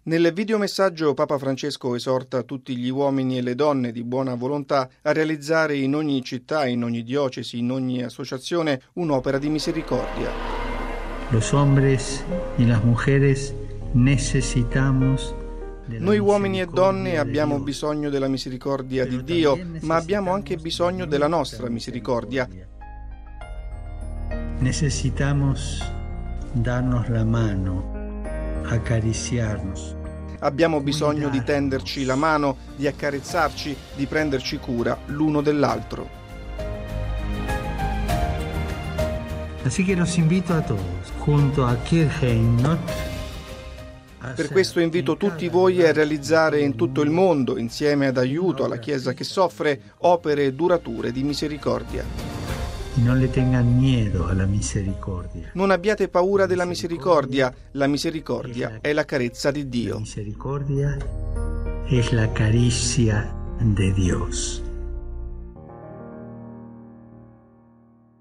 Nel videomessaggio Papa Francesco esorta tutti gli uomini e le donne di buona volontà a realizzare in ogni città, in ogni diocesi, in ogni associazione un'opera di misericordia. Los hombres y las mujeres necesitamos. Noi uomini e donne abbiamo bisogno della misericordia di Dio, ma abbiamo anche bisogno della nostra misericordia. Necesitamos darnos la mano, acariciarnos. Abbiamo bisogno di tenderci la mano, di accarezzarci, di prenderci cura l'uno dell'altro. Así que los invito a todos, junto a Kirchheim, Per questo invito tutti voi a realizzare in tutto il mondo, insieme ad aiuto alla Chiesa che soffre, opere durature di misericordia. Y no le tengan miedo a la misericordia. Non abbiate paura della misericordia, la misericordia è la carezza di Dio. La misericordia es la caricia de Dios.